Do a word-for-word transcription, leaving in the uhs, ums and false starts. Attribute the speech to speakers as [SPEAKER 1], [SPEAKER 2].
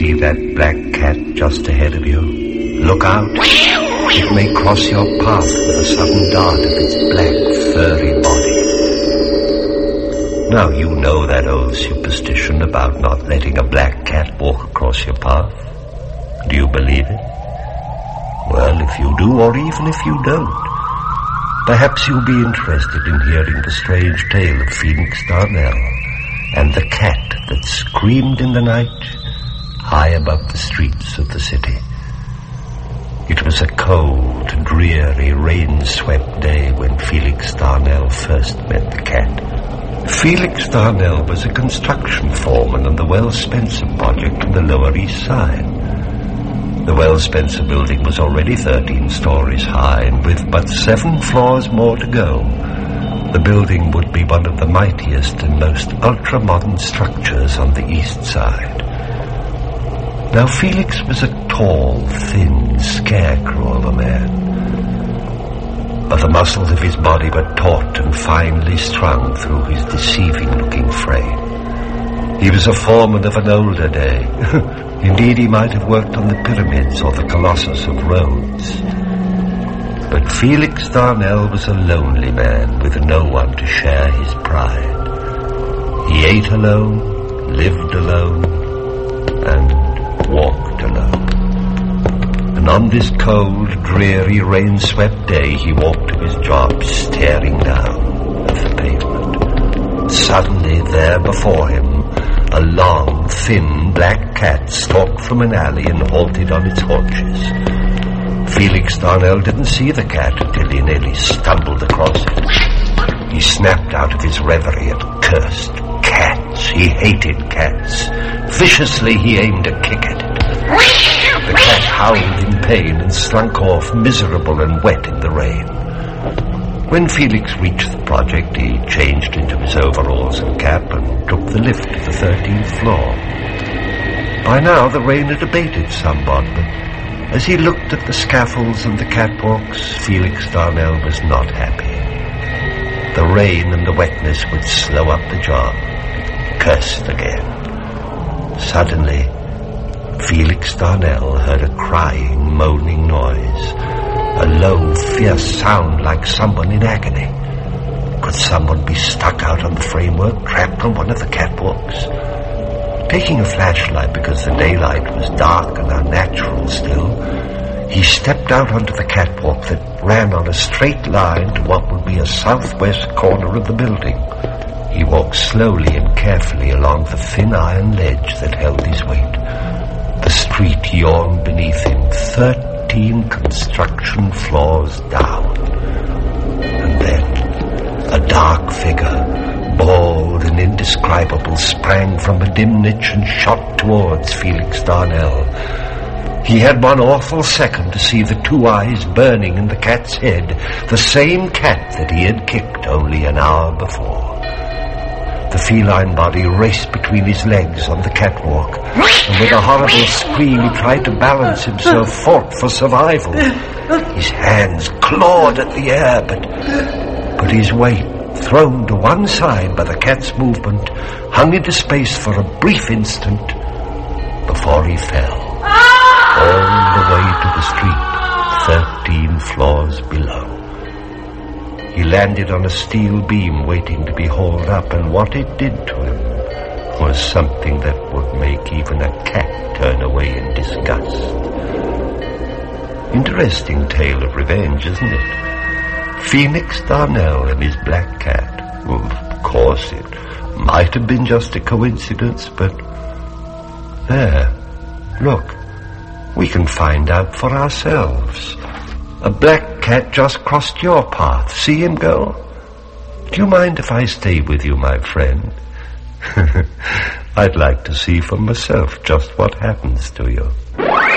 [SPEAKER 1] see that black cat just ahead of you? Look out. It may cross your path with a sudden dart of its black, furry body. Now, you know that old superstition about not letting a black cat walk across your path. Do you believe it? Well, if you do, or even if you don't, perhaps you'll be interested in hearing the strange tale of Felix Darnell and the cat that screamed in the night high above the streets of the city. It was a cold, dreary, rain-swept day when Felix Darnell first met the cat. Felix Darnell was a construction foreman on the Wells Spencer project on the Lower East Side. The Wells Spencer building was already thirteen stories high, and with but seven floors more to go, the building would be one of the mightiest and most ultra-modern structures on the East Side. Now, Felix was a tall, thin scarecrow of a man, but the muscles of his body were taut and finely strung through his deceiving-looking frame. He was a foreman of an older day. Indeed, he might have worked on the pyramids or the Colossus of Rhodes. But Felix Darnell was a lonely man with no one to share his pride. He ate alone, lived alone, and walked alone. And on this cold, dreary, rain-swept day, he walked to his job, staring down at the pavement. Suddenly, there before him, a long, thin, black cat stalked from an alley and halted on its haunches. Felix Darnell didn't see the cat until he nearly stumbled across it. He snapped out of his reverie and cursed. Cats. He hated cats. Viciously, he aimed a kick at it. The cat howled in pain and slunk off, miserable and wet in the rain. When Felix reached the project, he changed into his overalls and cap and took the lift to the thirteenth floor. By now, the rain had abated somewhat, but as he looked at the scaffolds and the catwalks, Felix Darnell was not happy. The rain and the wetness would slow up the job. He cursed again. Suddenly, Felix Darnell heard a crying, moaning noise. A low, fierce sound like someone in agony. Could someone be stuck out on the framework, trapped on one of the catwalks? Taking a flashlight because the daylight was dark and unnatural still, he stepped out onto the catwalk that ran on a straight line to what would be a southwest corner of the building. He walked slowly and carefully along the thin iron ledge that held his weight. The street yawned beneath him, thirteen construction floors down. And then a dark figure, bald and indescribable, sprang from a dim niche and shot towards Felix Darnell. He had one awful second to see the two eyes burning in the cat's head, the same cat that he had kicked only an hour before. The feline body raced between his legs on the catwalk, and with a horrible scream he tried to balance himself, fought for survival. His hands clawed at the air, but, but his weight, thrown to one side by the cat's movement, hung into space for a brief instant before he fell, all the way to the street, thirteen floors below. He landed on a steel beam waiting to be hauled up, and what it did to him was something that would make even a cat turn away in disgust. Interesting tale of revenge, isn't it? Felix Darnell and his black cat. Well, of course, it might have been just a coincidence, but there, look, we can find out for ourselves. A black cat just crossed your path. See him go? Do you mind if I stay with you, my friend? I'd like to see for myself just what happens to you.